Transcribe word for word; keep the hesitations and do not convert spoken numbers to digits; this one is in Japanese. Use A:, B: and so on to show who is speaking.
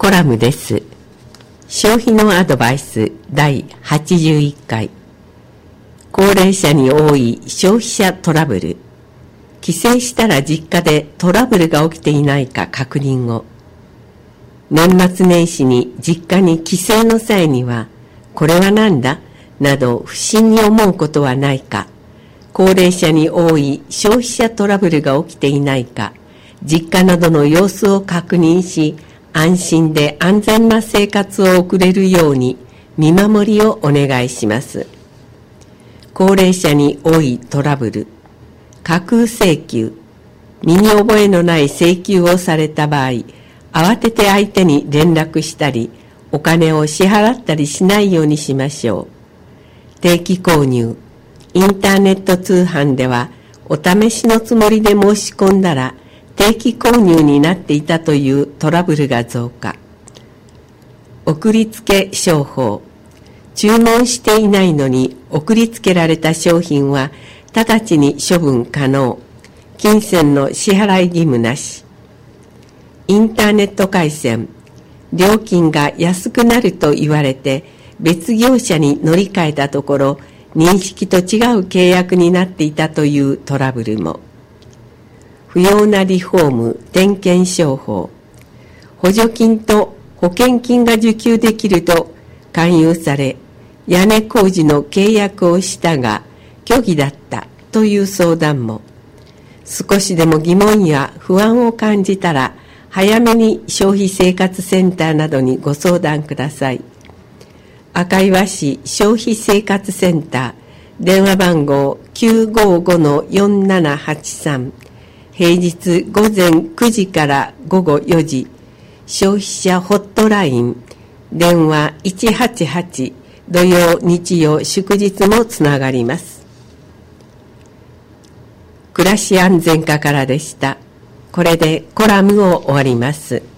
A: コラムです。消費のアドバイスだいはちじゅういっかい。高齢者に多い消費者トラブル。帰省したら実家でトラブルが起きていないか確認を。年末年始に実家に帰省の際には、これは何だなど不審に思うことはないか、高齢者に多い消費者トラブルが起きていないか、実家などの様子を確認し、安心で安全な生活を送れるように見守りをお願いします。高齢者に多いトラブル、架空請求、身に覚えのない請求をされた場合、慌てて相手に連絡したり、お金を支払ったりしないようにしましょう。定期購入、インターネット通販ではお試しのつもりで申し込んだら定期購入になっていたというトラブルが増加。送りつけ商法、注文していないのに送りつけられた商品は直ちに処分可能。金銭の支払い義務なし。インターネット回線、料金が安くなると言われて別業者に乗り換えたところ、認識と違う契約になっていたというトラブルも。不要なリフォーム点検商法、補助金と保険金が受給できると勧誘され、屋根工事の契約をしたが虚偽だったという相談も。少しでも疑問や不安を感じたら早めに消費生活センターなどにご相談ください。赤岩市消費生活センター、電話番号 きゅうごごのよんななはちさん、平日午前くじから午後よじ、消費者ホットライン、電話いちはちはち、土曜日曜祝日もつながります。暮らし安全課からでした。これでコラムを終わります。